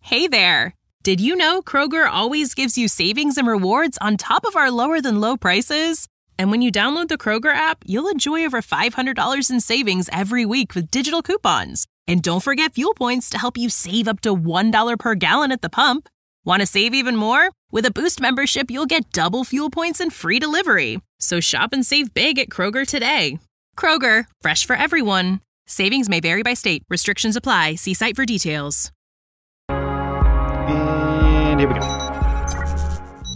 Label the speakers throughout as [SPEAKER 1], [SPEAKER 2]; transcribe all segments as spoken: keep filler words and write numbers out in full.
[SPEAKER 1] Hey there! Did you know Kroger always gives you savings and rewards on top of our lower-than-low prices? And when you download the Kroger app, you'll enjoy over five hundred dollars in savings every week with digital coupons. And don't forget fuel points to help you save up to one dollar per gallon at the pump. Want to save even more? With a Boost membership, you'll get double fuel points and free delivery. So shop and save big at Kroger today. Kroger, fresh for everyone. Savings may vary by state. Restrictions apply. See site for details.
[SPEAKER 2] And here we go.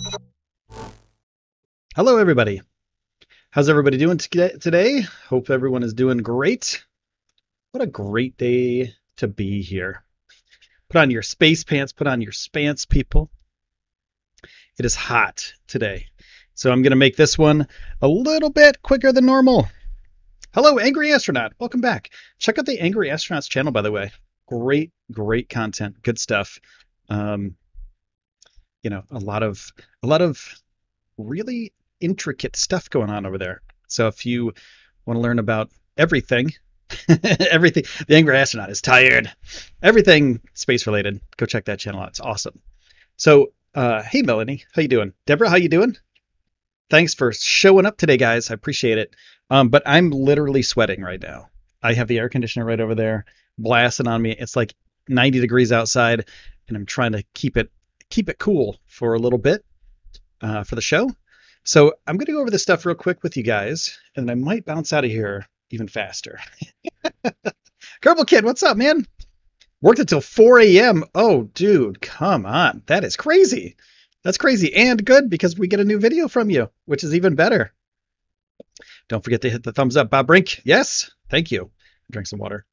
[SPEAKER 2] Hello, everybody. How's everybody doing today? Hope everyone is doing great. What a great day to be here. Put on your space pants, put on your spants, people. It is hot today. So I'm going to make this one a little bit quicker than normal. Hello, Angry Astronaut. Welcome back. Check out the Angry Astronauts channel, by the way. Great, great content. Good stuff. Um, you know, a lot of a lot of really intricate stuff going on over there. So if you want to learn about everything, everything, the Angry Astronaut is tired. Everything space related. Go check that channel out. It's awesome. So, uh, hey, Melanie, how you doing? Deborah, how you doing? Thanks for showing up today, guys. I appreciate it. Um, but I'm literally sweating right now. I have the air conditioner right over there blasting on me. It's like ninety degrees outside, and I'm trying to keep it keep it cool for a little bit uh, for the show. So I'm going to go over this stuff real quick with you guys, and I might bounce out of here even faster. Kerbal Kid, what's up, man? Worked until four a.m. Oh, dude, come on. That is crazy. That's crazy and good because we get a new video from you, which is even better. Don't forget to hit the thumbs up. Bob Brink, yes, thank you. Drink some water.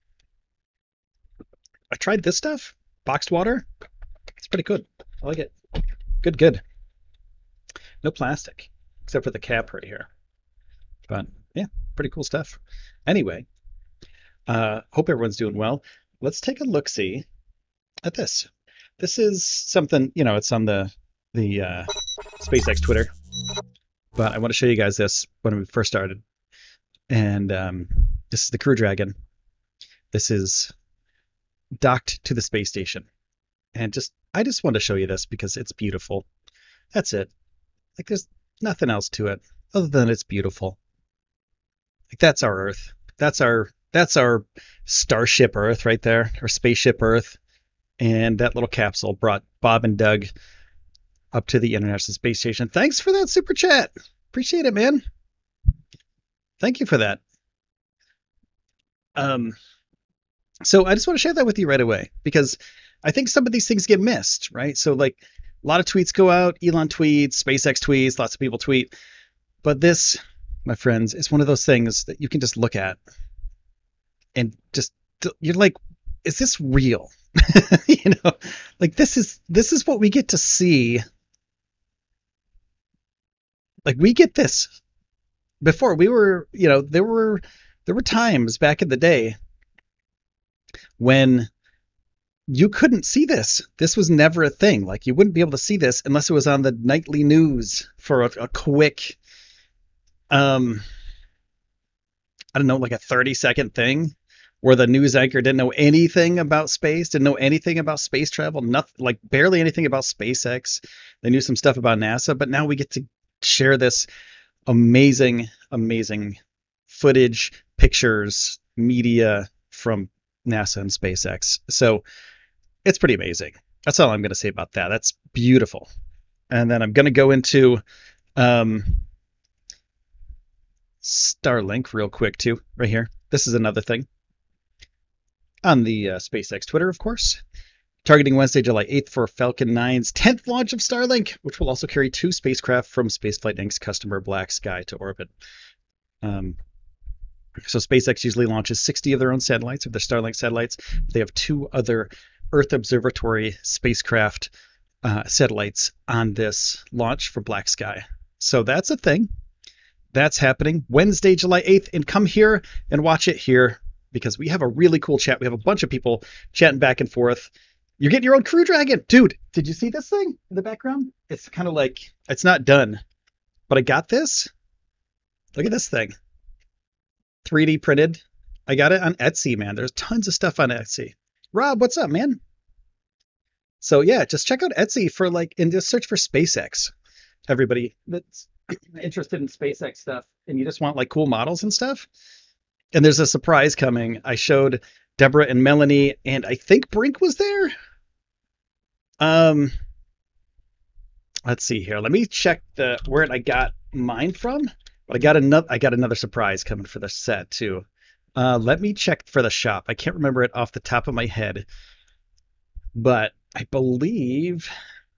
[SPEAKER 2] I tried this stuff, boxed water. It's pretty good. I like it. Good, good. No plastic, except for the cap right here. But yeah, pretty cool stuff. Anyway, uh, hope everyone's doing well. Let's take a look-see at this. This is something, you know, it's on the the uh, SpaceX Twitter. But I want to show you guys this when we first started. And um, this is the Crew Dragon. This is docked to the space station. And just I just want to show you this because it's beautiful. That's it. Like there's nothing else to it other than it's beautiful. Like that's our Earth. That's our that's our Starship Earth right there, or Spaceship Earth. And that little capsule brought Bob and Doug up to the International Space Station. Thanks for that super chat. Appreciate it, man. Thank you for that. Um, so I just want to share that with you right away because I think some of these things get missed, right? So like a lot of tweets go out, Elon tweets, SpaceX tweets, lots of people tweet. But this, my friends, is one of those things that you can just look at and just, you're like, is this real? You know, like this is, this is what we get to see. Like we get this before we were, you know, there were, there were times back in the day when you couldn't see this. This was never a thing. Like you wouldn't be able to see this unless it was on the nightly news for a, a quick, um, I don't know, like a thirty second thing where the news anchor didn't know anything about space, didn't know anything about space travel, nothing, like barely anything about SpaceX. They knew some stuff about NASA, but now we get to share this amazing, amazing footage, pictures, media from NASA and SpaceX. So it's pretty amazing. That's all I'm going to say about that. That's beautiful. And then I'm going to go into um, Starlink real quick too, right here. This is another thing. On the uh, SpaceX Twitter, of course. Targeting Wednesday, July eighth for Falcon nine's tenth launch of Starlink, which will also carry two spacecraft from Spaceflight Incorporated's customer Black Sky to orbit. Um, so SpaceX usually launches sixty of their own satellites, of their Starlink satellites. They have two other Earth Observatory spacecraft uh, satellites on this launch for Black Sky. So that's a thing. That's happening Wednesday, July eighth. And come here and watch it here, because we have a really cool chat. We have a bunch of people chatting back and forth. You're getting your own Crew Dragon. Dude, did you see this thing in the background? It's kind of like, it's not done, but I got this. Look at this thing. three D printed. I got it on Etsy, man. There's tons of stuff on Etsy. Rob, what's up, man? So yeah, just check out Etsy for like, and just search for SpaceX. Everybody that's interested in SpaceX stuff, and you just want like cool models and stuff. And there's a surprise coming. I showed Deborah and Melanie, and I think Brink was there. Um, let's see here. Let me check the where I got mine from. But I got another. I got another surprise coming for the set too. Uh, let me check for the shop. I can't remember it off the top of my head, but I believe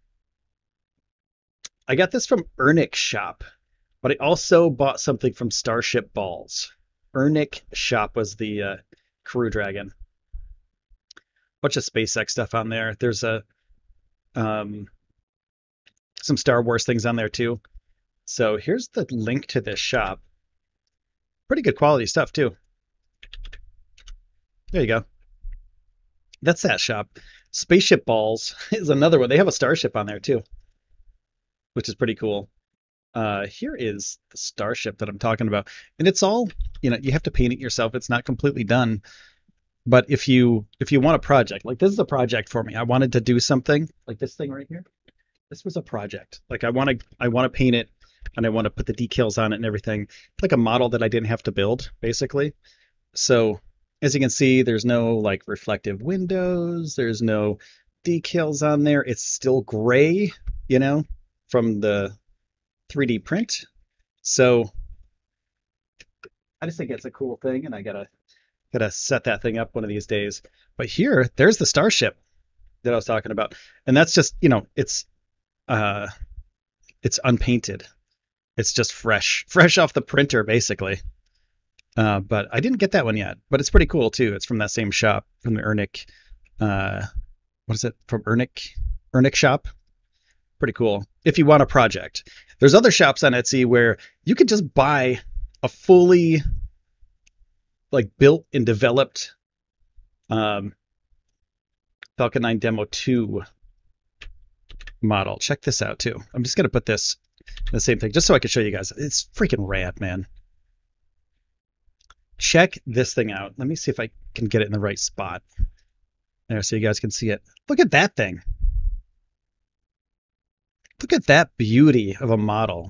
[SPEAKER 2] I got this from Ernick Shop. But I also bought something from Starship Balls. Ernick Shop was the uh, Crew Dragon. Bunch of SpaceX stuff on there. There's a um, some Star Wars things on there too. So here's the link to this shop. Pretty good quality stuff too. There you go. That's that shop. Spaceship Balls is another one. They have a starship on there too, which is pretty cool. Uh, here is the starship that I'm talking about. And it's all, you know, you have to paint it yourself. It's not completely done. But if you if you want a project, like this is a project for me. I wanted to do something like this thing right here. This was a project. Like I want to I want to paint it, and I want to put the decals on it and everything. Like a model that I didn't have to build, basically. So as you can see, there's no like reflective windows. There's no decals on there. It's still gray, you know, from the three D print. So I just think it's a cool thing, and I gotta gotta set that thing up one of these days. But here, there's the starship that I was talking about, and that's just, you know, it's uh, it's unpainted. It's just fresh, fresh off the printer, basically. Uh, but I didn't get that one yet. But it's pretty cool too. It's from that same shop, from the Ernick. Uh, what is it? From Ernick, Ernick Shop. Pretty cool. If you want a project, there's other shops on Etsy where you could just buy a fully like built and developed um, Falcon nine Demo two model. Check this out too. I'm just gonna put this in the same thing just so I can show you guys. It's freaking rad, man. Check this thing out. Let me see if I can get it in the right spot there so you guys can see it. Look at that thing. Look at that beauty of a model.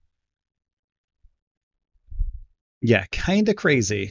[SPEAKER 2] Yeah, kind of crazy.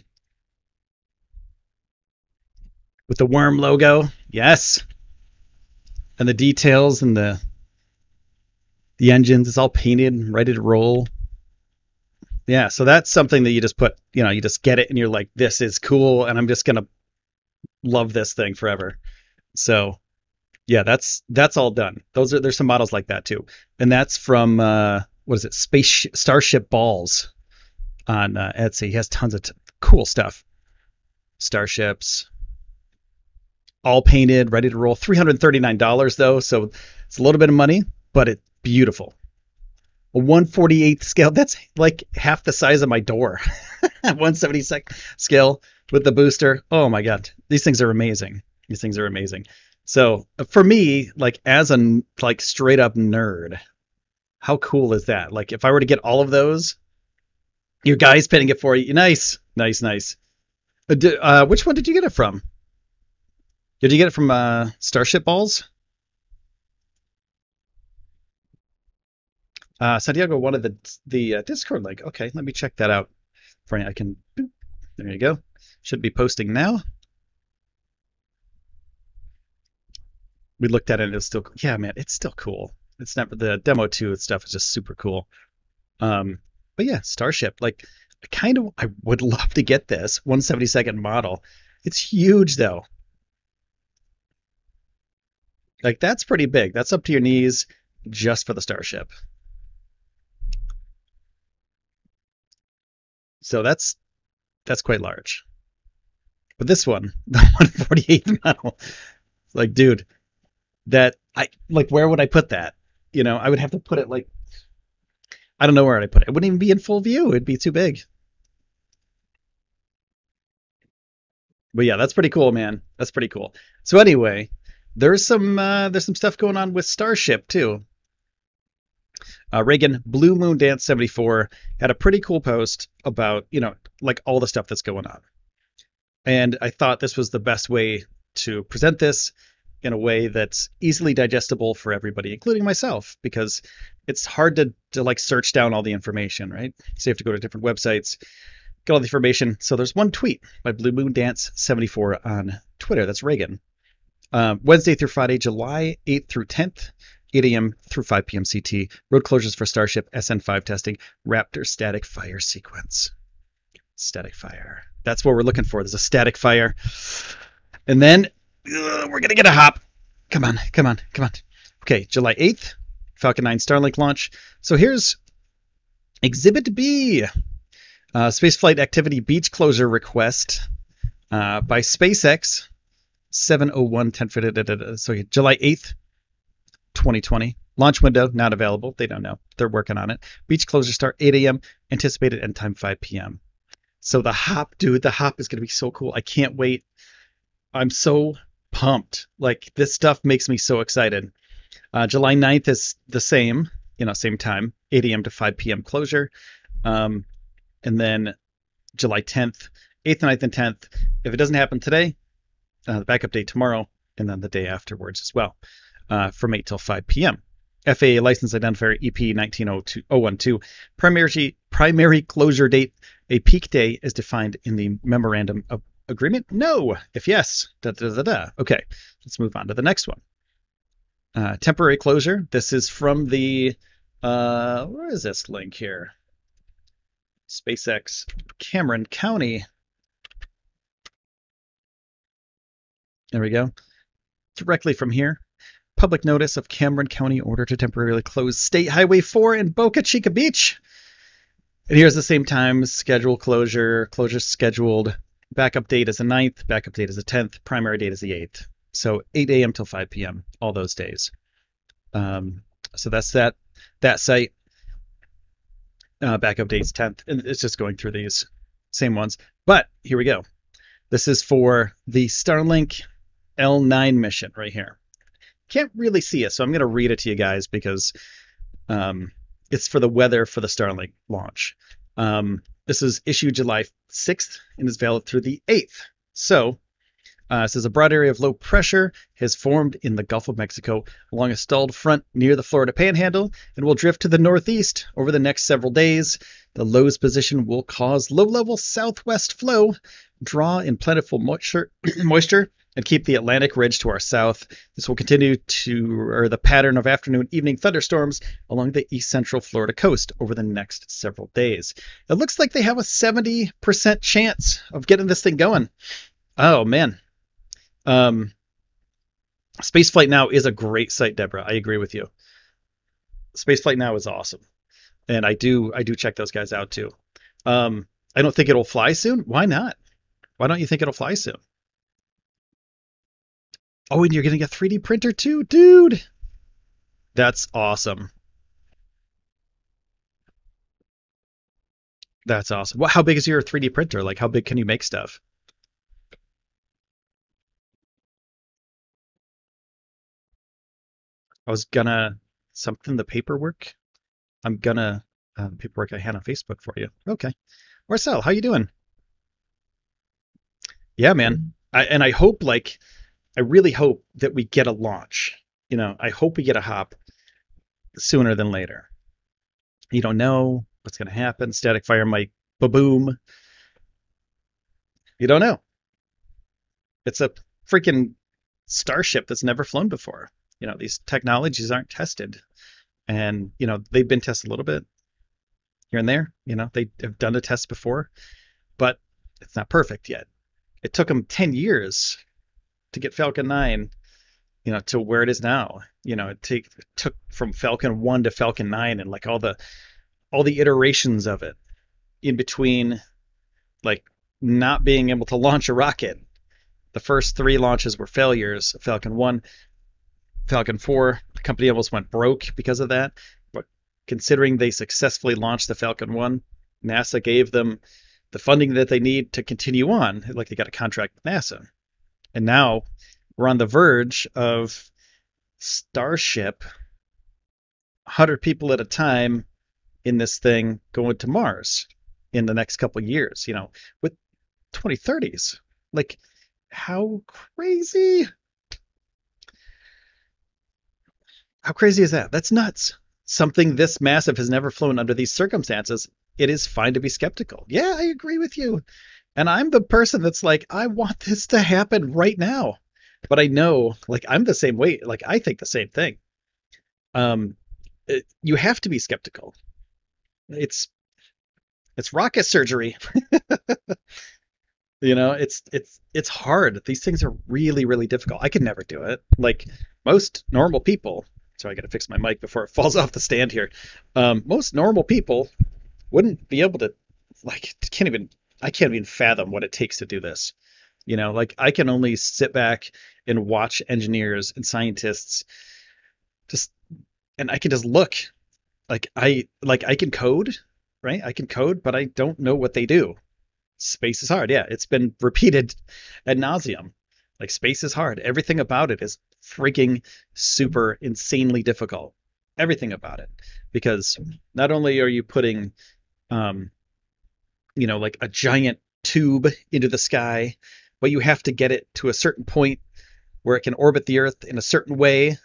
[SPEAKER 2] With the worm logo. Yes. And the details and the the engines. It's all painted and ready to roll. Yeah, so that's something that you just put, you know, you just get it and you're like, this is cool, and I'm just going to love this thing forever. So yeah, that's that's all done. Those are there's some models like that too, and that's from uh, what is it? Space Starship Balls on uh, Etsy. He has tons of t- cool stuff. Starships, all painted, ready to roll. three hundred thirty-nine dollars though, so it's a little bit of money, but it's beautiful. A one forty-eighth scale. That's like half the size of my door. one seventy-second scale with the booster. Oh my god, these things are amazing. These things are amazing. So for me, like as a like straight up nerd, how cool is that? Like if I were to get all of those, your guy's painting it for you. Nice, nice, nice. Uh, d- uh, which one did you get it from? Did you get it from uh, Starship Balls? Uh, Santiago wanted the the uh, Discord link. Okay, let me check that out. For you. I can. Boop, there you go. Should be posting now. We looked at it and it's still, yeah, man, it's still cool. It's never, the demo two stuff is just super cool. Um, but yeah, Starship, like, I kind of, I would love to get this one seventy-second model. It's huge though. Like, that's pretty big. That's up to your knees just for the Starship. So that's, that's quite large. But this one, the one forty-eighth model, like, dude, that I like, where would I put that? You know, I would have to put it like, I don't know where I'd put it. It wouldn't even be in full view. It'd be too big. But yeah, that's pretty cool, man. That's pretty cool. So anyway, there's some uh, there's some stuff going on with Starship too. Uh, Reagan Blue Moon Dance seventy-four had a pretty cool post about, you know, like all the stuff that's going on. And I thought this was the best way to present this. in a way that's easily digestible for everybody, including myself, because it's hard to, to like search down all the information, right? So you have to go to different websites, get all the information. So there's one tweet by Blue Moon Dance seventy-four on Twitter. That's Reagan. Uh, Wednesday through Friday, July eighth through tenth, eight a.m. through five p.m. C T. Road closures for Starship, S N five testing, Raptor static fire sequence. Static fire. That's what we're looking for. There's a static fire. And then uh, we're going to get a hop. Come on, come on, come on. Okay, July eighth, Falcon nine Starlink launch. So here's Exhibit B. Uh, Spaceflight Activity Beach Closure Request uh, by SpaceX. seven oh one ten. So July eighth, twenty twenty. Launch window not available. They don't know. They're working on it. Beach closure start eight a.m. Anticipated end time five p.m. So the hop, dude, the hop is going to be so cool. I can't wait. I'm so pumped. Like, this stuff makes me so excited. Uh, July ninth is the same, you know, same time, eight a.m. to five p.m. closure. Um, and then July tenth, eighth, ninth, and tenth. If it doesn't happen today, uh, the backup date tomorrow, and then the day afterwards as well, uh, from eight till five p.m. F A A license identifier E P one nine zero two oh one two. Primary primary closure date. A peak day is defined in the memorandum of agreement. No. If yes, da da da da. Okay, let's move on to the next one. Uh, temporary closure. This is from the uh, where is this link here? SpaceX Cameron County. There we go. Directly from here. Public notice of Cameron County order to temporarily close State Highway four in Boca Chica Beach. And here's the same time, schedule closure, closure scheduled. Backup date is the ninth, backup date is the tenth, primary date is the eighth. So eight a.m. till five p.m. all those days. Um, so that's that that site. Uh, backup date's tenth, and it's just going through these same ones. But here we go. This is for the Starlink L nine mission right here. Can't really see it, so I'm going to read it to you guys because um, it's for the weather for the Starlink launch. Um, this is issued July sixth and is valid through the eighth. So uh, it says a broad area of low pressure has formed in the Gulf of Mexico along a stalled front near the Florida Panhandle and will drift to the northeast over the next several days. The low's position will cause low-level southwest flow, draw in plentiful moisture, moisture and keep the Atlantic ridge to our south. This will continue to or the pattern of afternoon evening thunderstorms along the east central Florida coast over the next several days. It looks like they have a seventy percent chance of getting this thing going. Oh, man. Um, Spaceflight Now is a great site, Deborah. I agree with you. Spaceflight Now is awesome. And I do I do check those guys out too. Um, I don't think it'll fly soon. Why not? Why don't you think it'll fly soon? Oh, and you're getting a three D printer too, dude. That's awesome. That's awesome. Well, how big is your three D printer? Like, how big can you make stuff? I was gonna something the paperwork. I'm gonna uh, paperwork I had on Facebook for you. Okay, Marcel, how you doing? Yeah, man. I, and I hope like. I really hope that we get a launch. You know, I hope we get a hop sooner than later. You don't know what's going to happen. Static fire might ba-boom. You don't know. It's a freaking Starship that's never flown before. You know, these technologies aren't tested. And, you know, they've been tested a little bit here and there. You know, they have done a test before, but it's not perfect yet. It took them ten years to get Falcon nine, you know, to where it is now. You know, it, take, it took from Falcon one to Falcon nine and like all the all the iterations of it in between, like not being able to launch a rocket. The first three launches were failures. Falcon one, Falcon four, the company almost went broke because of that. But considering they successfully launched the Falcon one, NASA gave them the funding that they need to continue on. Like they got a contract with NASA. And now we're on the verge of Starship, one hundred people at a time in this thing going to Mars in the next couple of years, you know, with twenty thirties. Like, how crazy? How crazy is that? That's nuts. Something this massive has never flown under these circumstances. It is fine to be skeptical. Yeah, I agree with you. And I'm the person that's like, I want this to happen right now. But I know, like, I'm the same way. Like, I think the same thing. Um, it, you have to be skeptical. It's it's rocket surgery. You know, it's it's it's hard. These things are really, really difficult. I could never do it. Like most normal people. So I got to fix my mic before it falls off the stand here. Um, most normal people wouldn't be able to, like, can't even. I can't even fathom what it takes to do this. You know, like I can only sit back and watch engineers and scientists just, and I can just look. Like I like I can code, right? I can code, but I don't know what they do. Space is hard. Yeah, it's been repeated ad nauseum. Like space is hard. Everything about it is freaking super insanely difficult. Everything about it. Because not only are you putting um you know, like a giant tube into the sky, but you have to get it to a certain point where it can orbit the Earth in a certain way.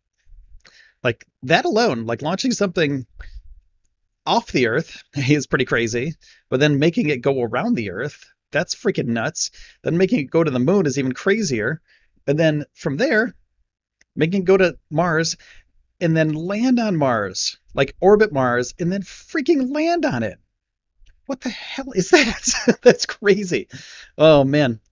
[SPEAKER 2] Like that alone, like launching something off the Earth is pretty crazy, but then making it go around the Earth, that's freaking nuts. Then making it go to the moon is even crazier. And then from there, making it go to Mars and then land on Mars, like orbit Mars and then freaking land on it. What the hell is that? That's crazy. Oh man.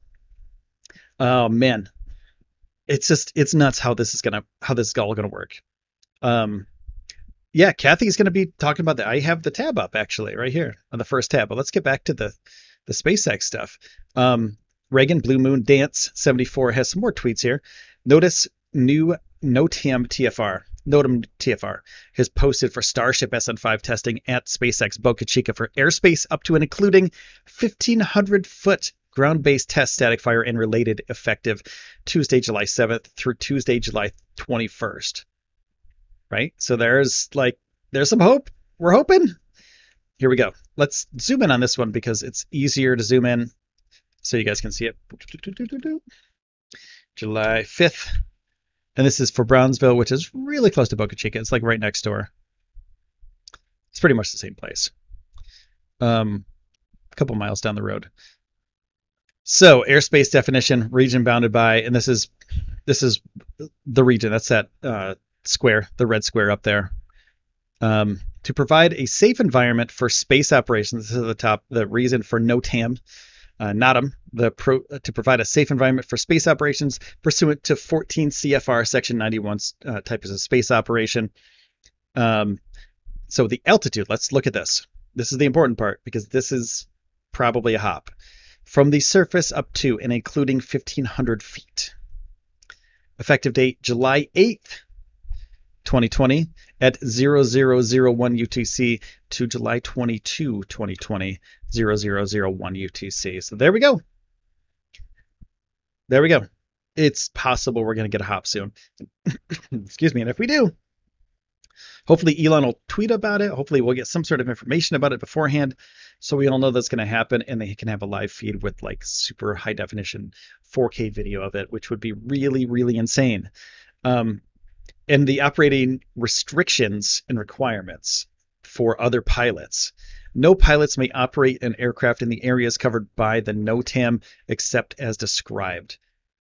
[SPEAKER 2] Oh man. It's just it's nuts how this is gonna how this is all gonna work. Um yeah, Kathy's gonna be talking about that. I have the tab up actually right here on the first tab. But let's get back to the the SpaceX stuff. Um Reagan Blue Moon Dance seventy-four has some more tweets here. Notice new NOTAM T F R. NOTAM T F R has posted for Starship S N five testing at SpaceX Boca Chica for airspace up to and including fifteen hundred foot ground-based test static fire and related effective Tuesday, July seventh through Tuesday, July twenty-first. Right? So there's like, there's some hope. We're hoping. Here we go. Let's zoom in on this one because it's easier to zoom in so you guys can see it. July fifth. And this is for Brownsville, which is really close to Boca Chica. It's like right next door. It's pretty much the same place. Um, a couple miles down the road. So airspace definition, region bounded by, and this is this is the region. That's that uh, square, the red square up there. Um, to provide a safe environment for space operations. This is the top. The reason for NOTAM. Uh, NOTAM, the pro, uh, to provide a safe environment for space operations pursuant to fourteen C F R Section ninety-one uh, type of space operation. Um, so the altitude, let's look at this. This is the important part because this is probably a hop. From the surface up to and including fifteen hundred feet. Effective date July eighth, twenty twenty at zero zero zero one U T C to July twenty-second, twenty twenty, zero zero zero one U T C. So there we go. There we go. It's possible we're going to get a hop soon. Excuse me. And if we do, hopefully Elon will tweet about it. Hopefully we'll get some sort of information about it beforehand so we all know that's going to happen and they can have a live feed with like super high definition four K video of it, which would be really, really insane. Um, and the operating restrictions and requirements for other pilots. No pilots may operate an aircraft in the areas covered by the NOTAM except as described.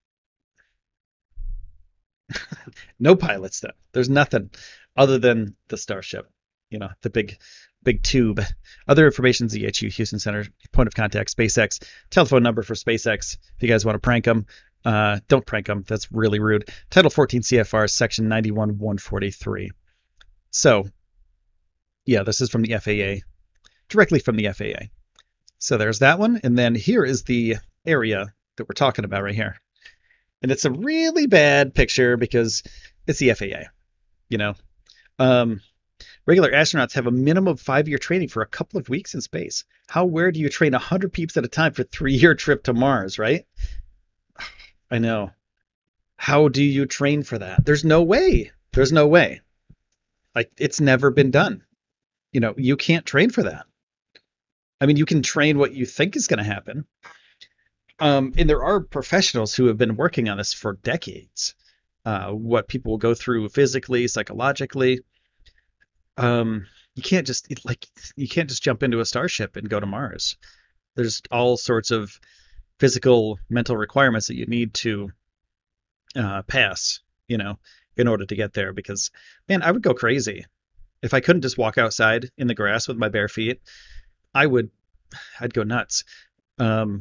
[SPEAKER 2] No pilots, though. There's nothing other than the Starship, you know, the big, big tube. Other information, Z H U Houston Center, point of contact, SpaceX, telephone number for SpaceX. If you guys want to prank them, uh, don't prank them. That's really rude. Title fourteen C F R, Section ninety-one one forty-three. So, yeah, this is from the F A A, directly from the F A A. So there's that one. And then here is the area that we're talking about right here. And it's a really bad picture because it's the F A A, you know. Um, regular astronauts have a minimum of five-year training for a couple of weeks in space. How where do you train one hundred peeps at a time for a three-year trip to Mars, right? I know. How do you train for that? There's no way. There's no way. Like, it's never been done. You know, you can't train for that. I mean, you can train what you think is going to happen. Um, and there are professionals who have been working on this for decades. uh, what people will go through physically, psychologically. Um, you can't just like you can't just jump into a starship and go to Mars. There's all sorts of physical, mental requirements that you need to uh, pass, you know, in order to get there. Because, man, I would go crazy if I couldn't just walk outside in the grass with my bare feet. I would, I'd go nuts. Um,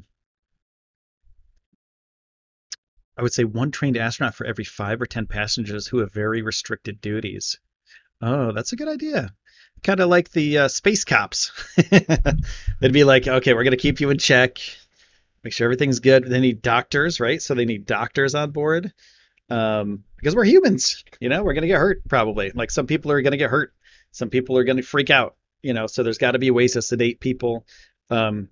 [SPEAKER 2] I would say one trained astronaut for every five or ten passengers who have very restricted duties. Oh, that's a good idea. Kind of like the uh, space cops. They'd be like, okay, we're going to keep you in check, make sure everything's good. They need doctors, right? So they need doctors on board um, because we're humans. You know, we're going to get hurt probably. Like some people are going to get hurt. Some people are going to freak out. You know, so there's got to be ways to sedate people. Um,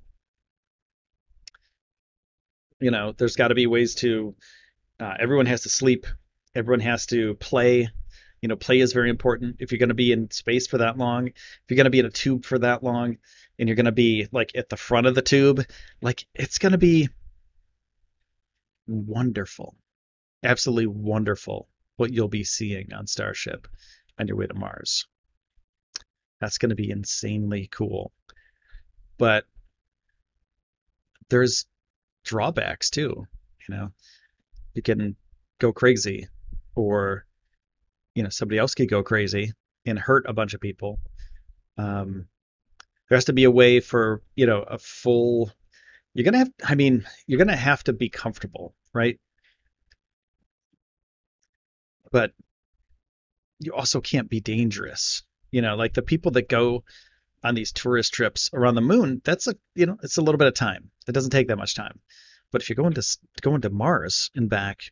[SPEAKER 2] you know, there's got to be ways to. Uh, everyone has to sleep. Everyone has to play. You know, play is very important. If you're going to be in space for that long, if you're going to be in a tube for that long, and you're going to be like at the front of the tube, like it's going to be wonderful, absolutely wonderful what you'll be seeing on Starship on your way to Mars. That's going to be insanely cool. But there's drawbacks too. You know, you can go crazy, or you know, somebody else could go crazy and hurt a bunch of people. Um, there has to be a way for, you know, a full, you're going to have, I mean, you're going to have to be comfortable, right? But you also can't be dangerous. You know, like the people that go on these tourist trips around the moon, that's a, you know, it's a little bit of time. It doesn't take that much time. But if you're going to going to Mars and back,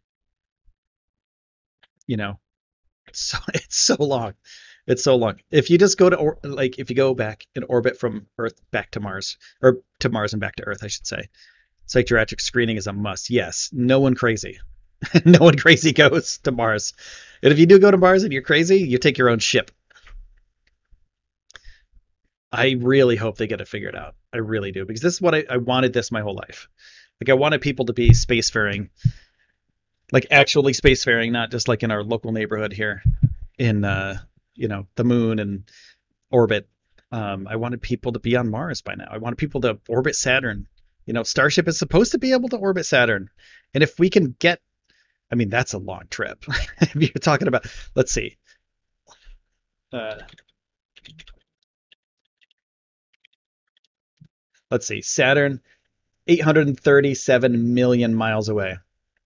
[SPEAKER 2] you know, so it's so long. It's so long. If you just go to or, like if you go back in orbit from Earth back to Mars, or to Mars and back to Earth, I should say. Psychiatric screening is a must. Yes, no one crazy. No one crazy goes to Mars. And if you do go to Mars and you're crazy, you take your own ship. I really hope they get it figured out. I really do, because this is what I, I wanted this my whole life. Like I wanted people to be spacefaring, like actually spacefaring, not just like in our local neighborhood here in uh, you know, the moon and orbit. Um, I wanted people to be on Mars by now. I wanted people to orbit Saturn. You know, Starship is supposed to be able to orbit Saturn. And if we can get, I mean, that's a long trip. If you're talking about, let's see. Uh, let's see. Saturn, eight hundred thirty-seven million miles away.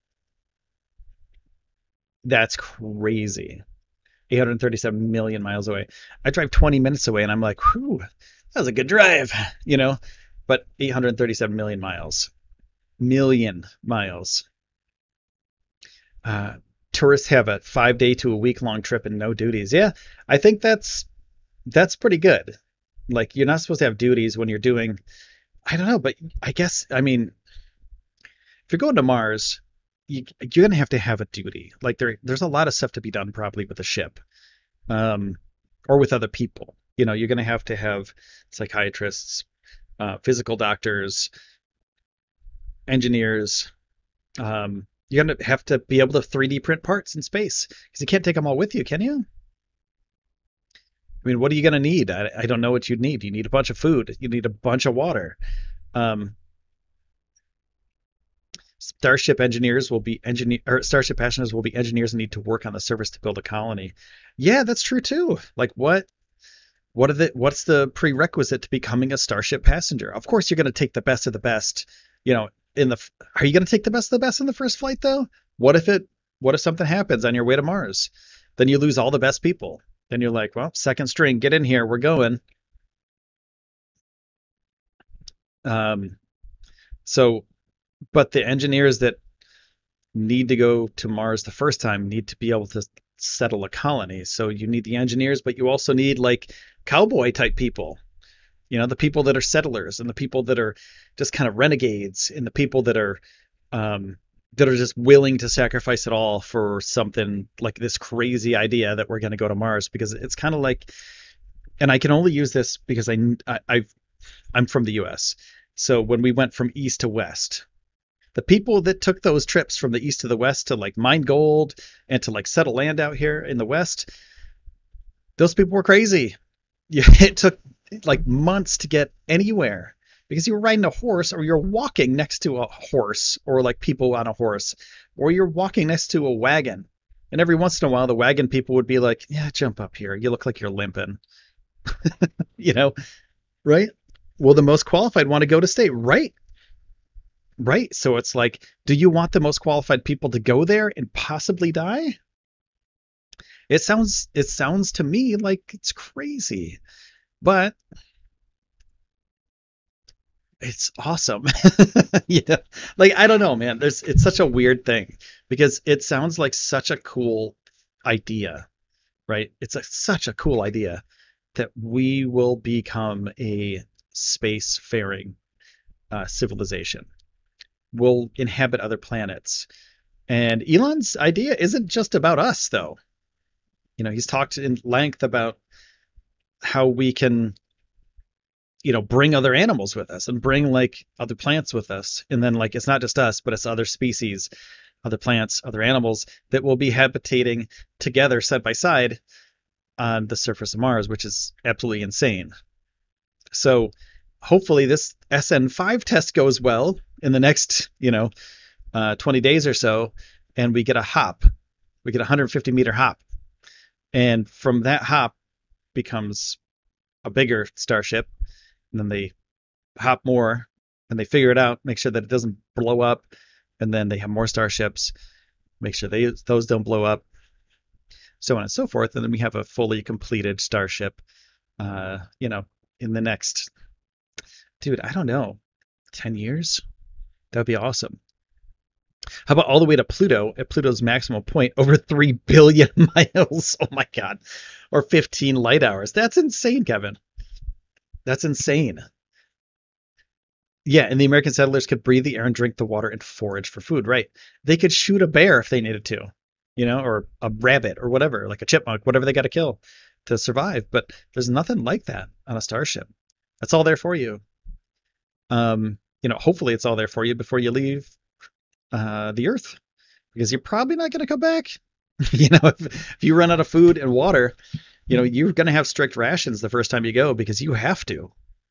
[SPEAKER 2] That's crazy. eight hundred thirty-seven million miles away. I drive twenty minutes away and I'm like, whew, that was a good drive, you know, but eight hundred thirty-seven million miles, million miles. Uh, tourists have a five day to a week long trip and no duties. Yeah, I think that's, that's pretty good. Like you're not supposed to have duties when you're doing, I don't know, but I guess, I mean, if you're going to Mars, you, you're going to have to have a duty. Like there, there's a lot of stuff to be done probably with a ship, um, or with other people. You know, you're going to have to have psychiatrists, uh, physical doctors, engineers. Um, you're going to have to be able to three D print parts in space because you can't take them all with you, can you? I mean, what are you going to need? I, I don't know what you'd need. You need a bunch of food. You need a bunch of water. Um, Starship engineers will be engineer or Starship passengers will be engineers and need to work on the surface to build a colony. Yeah, that's true too. Like what what are the what's the prerequisite to becoming a Starship passenger? Of course you're going to take the best of the best, you know, in the are you going to take the best of the best in the first flight though? What if it what if something happens on your way to Mars? Then you lose all the best people. Then you're like, well, second string, get in here, we're going. Um so but the engineers that need to go to Mars the first time need to be able to settle a colony. So you need the engineers, but you also need like cowboy type people, you know, the people that are settlers and the people that are just kind of renegades and the people that are, um, that are just willing to sacrifice it all for something like this crazy idea that we're going to go to Mars, because it's kind of like, and I can only use this because I, I I've, I'm from the U S. So when we went from east to west, The people that took those trips from the east to the west to like mine gold and to like settle land out here in the west, those people were crazy. You, it took like months to get anywhere because you were riding a horse or you're walking next to a horse or like people on a horse or you're walking next to a wagon. And every once in a while, the wagon people would be like, yeah, jump up here. You look like you're limping, you know, right? Well, the most qualified want to go to state, right? Right. So it's like, do you want the most qualified people to go there and possibly die? It sounds, it sounds to me like it's crazy, but it's awesome. You know, like I don't know, man. There's it's such a weird thing because it sounds like such a cool idea, right? It's a, such a cool idea that we will become a space-faring uh, civilization. We'll inhabit other planets. And Elon's idea isn't just about us, though. You know, he's talked in length about how we can, you know, bring other animals with us and bring like other plants with us. And then like it's not just us, but it's other species, other plants, other animals that will be habitating together side by side on the surface of Mars, which is absolutely insane. So hopefully this S N five test goes well in the next, you know, uh, twenty days or so, and we get a hop. We get a one hundred fifty meter hop. And from that hop becomes a bigger starship. And then they hop more and they figure it out, make sure that it doesn't blow up. And then they have more starships, make sure they those don't blow up, so on and so forth. And then we have a fully completed starship, uh, you know, in the next, dude, I don't know, ten years? That would be awesome. How about all the way to Pluto at Pluto's maximum point, over three billion miles? Oh my God. Or fifteen light hours. That's insane, Kevin. That's insane. Yeah, and the American settlers could breathe the air and drink the water and forage for food, right? They could shoot a bear if they needed to, you know, or a rabbit or whatever, like a chipmunk, whatever they got to kill to survive. But there's nothing like that on a starship. That's all there for you. Um, you know, hopefully it's all there for you before you leave uh, the Earth, because you're probably not going to come back. You know, if, if you run out of food and water, you know, you're going to have strict rations the first time you go because you have to.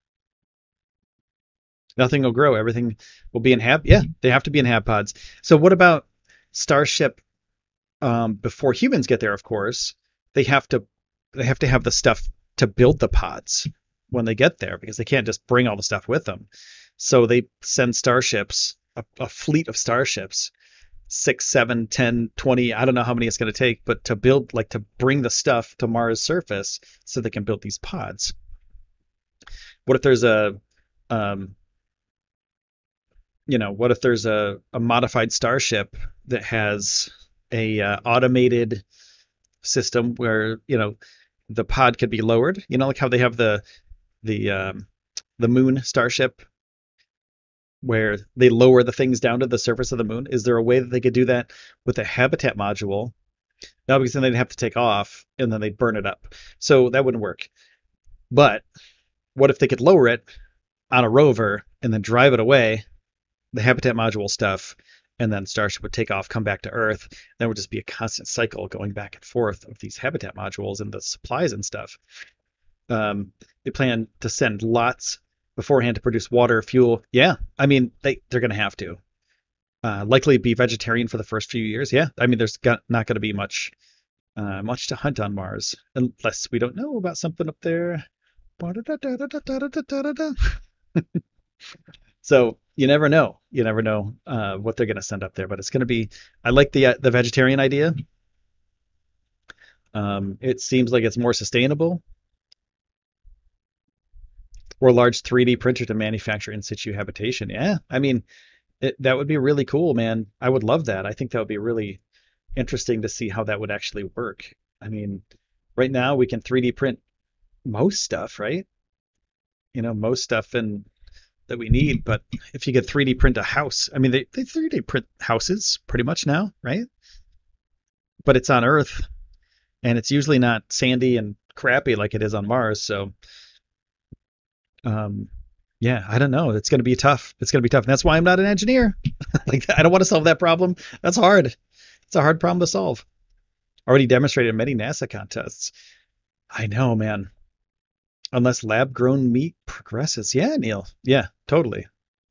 [SPEAKER 2] Nothing will grow. Everything will be in hab. Yeah, they have to be in hab pods. So what about Starship? Um, before humans get there, of course, they have to they have to have the stuff to build the pods when they get there because they can't just bring all the stuff with them. So they send starships, a, a fleet of starships, six, seven, ten, twenty, I don't know how many it's going to take, but to build, like to bring the stuff to Mars' surface so they can build these pods. What if there's a, um, you know, what if there's a, a modified starship that has a uh, automated system where, you know, the pod could be lowered, you know, like how they have the, the, um, the moon starship where they lower the things down to the surface of the moon? Is there a way that they could do that with a habitat module? No, because then they'd have to take off and then they'd burn it up. So that wouldn't work. But what if they could lower it on a rover and then drive it away, the habitat module stuff, and then Starship would take off, come back to Earth. There would just be a constant cycle going back and forth of these habitat modules and the supplies and stuff. Um, they plan to send lots beforehand to produce water, fuel. Yeah, I mean, they, they're going to have to. Uh, likely be vegetarian for the first few years. Yeah, I mean, there's got, not going to be much uh, much to hunt on Mars unless we don't know about something up there. So you never know. You never know uh, what they're going to send up there, but it's going to be. I like the uh, the vegetarian idea. Um, it seems like it's more sustainable. Or a large three D printer to manufacture in situ habitation. Yeah, I mean, it, that would be really cool, man. I would love that. I think that would be really interesting to see how that would actually work. I mean, right now we can three D print most stuff, right? You know, most stuff and that we need. But if you could three D print a house, I mean, they, they three D print houses pretty much now, right? But it's on Earth, and it's usually not sandy and crappy like it is on Mars. So, um, Yeah, I don't know. It's going to be tough. It's going to be tough. And that's why I'm not an engineer. Like, I don't want to solve that problem. That's hard. It's a hard problem to solve. Already demonstrated in many NASA contests. I know, man. Unless lab-grown meat progresses. Yeah, Neil. Yeah, totally.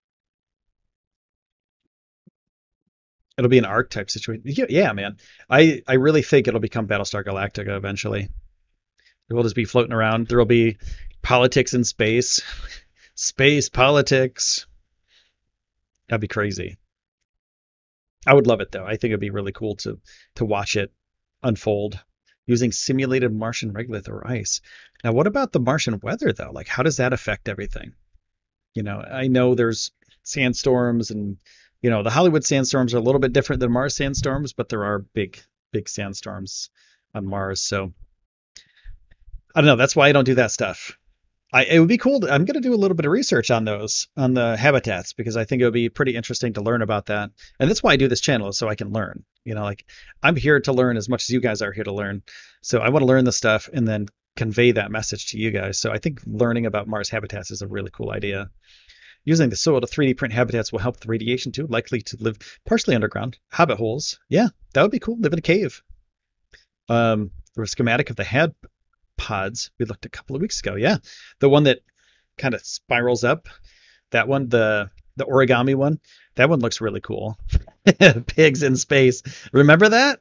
[SPEAKER 2] It'll be an arc type situation. Yeah, yeah, man. I I really think it'll become Battlestar Galactica eventually. We'll just be floating around. There'll be politics in space. Space politics. That'd be crazy. I would love it though. I think it'd be really cool to to watch it unfold using simulated Martian regolith or ice. Now, what about the Martian weather though? Like, how does that affect everything? You know, I know there's sandstorms and you know the Hollywood sandstorms are a little bit different than Mars sandstorms, but there are big, big sandstorms on Mars. So I don't know. That's why I don't do that stuff. I, it would be cool. To, I'm going to do a little bit of research on those, on the habitats, because I think it would be pretty interesting to learn about that. And that's why I do this channel, is so I can learn. You know, like I'm here to learn as much as you guys are here to learn. So I want to learn the stuff and then convey that message to you guys. So I think learning about Mars habitats is a really cool idea. Using the soil to three D print habitats will help with radiation too, likely to live partially underground. Hobbit holes. Yeah, that would be cool. Live in a cave. Um, a schematic of the had pods we looked at a couple of weeks ago. Yeah, the one that kind of spirals up. That one, the the origami one. That one looks really cool. Pigs in space. Remember that?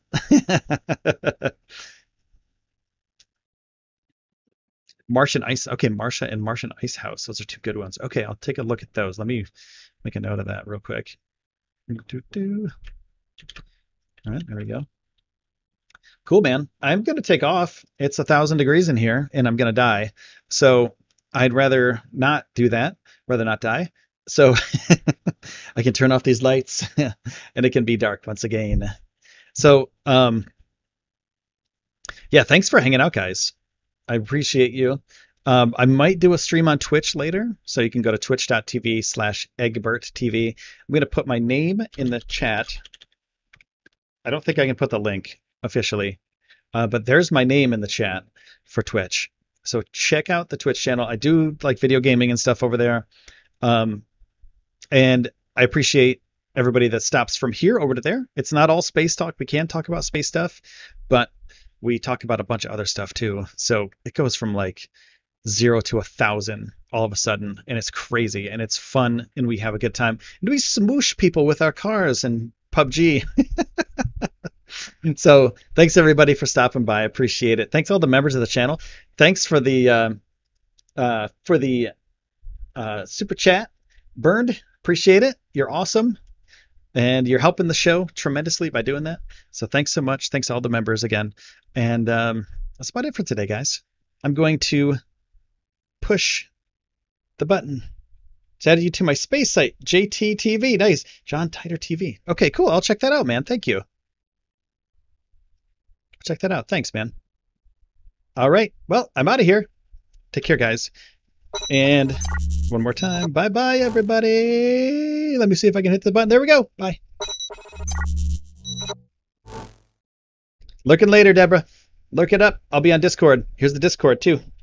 [SPEAKER 2] Martian ice. Okay, Martia and Martian Ice House. Those are two good ones. Okay, I'll take a look at those. Let me make a note of that real quick. Doo-doo. All right, there we go. Cool, man. I'm going to take off. It's a thousand degrees in here and I'm going to die. So I'd rather not do that, rather not die. So I can turn off these lights and it can be dark once again. So, um, yeah, thanks for hanging out, guys. I appreciate you. Um, I might do a stream on Twitch later. So you can go to twitch.tv slash egberttv. I'm going to put my name in the chat. I don't think I can put the link officially, uh, but there's my name in the chat for Twitch. So check out the Twitch channel. I do like video gaming and stuff over there. Um, and I appreciate everybody that stops from here over to there. It's not all space talk. We can talk about space stuff, but we talk about a bunch of other stuff too. So it goes from like zero to a thousand all of a sudden, and it's crazy and it's fun and we have a good time. And we smoosh people with our cars and P U B G. So thanks everybody for stopping by. I appreciate it. Thanks all the members of the channel. Thanks for the uh, uh, for the uh, super chat, Burned. Appreciate it. You're awesome, and you're helping the show tremendously by doing that. So thanks so much. Thanks to all the members again. And um, that's about it for today, guys. I'm going to push the button. It's added you to my space site, J T T V. Nice, John Titor T V. Okay, cool. I'll check that out, man. Thank you. Check that out. Thanks, man. All right. Well, I'm out of here. Take care, guys. And one more time. Bye-bye, everybody. Let me see if I can hit the button. There we go. Bye. Lurking later, Deborah. Lurk it up. I'll be on Discord. Here's the Discord, too.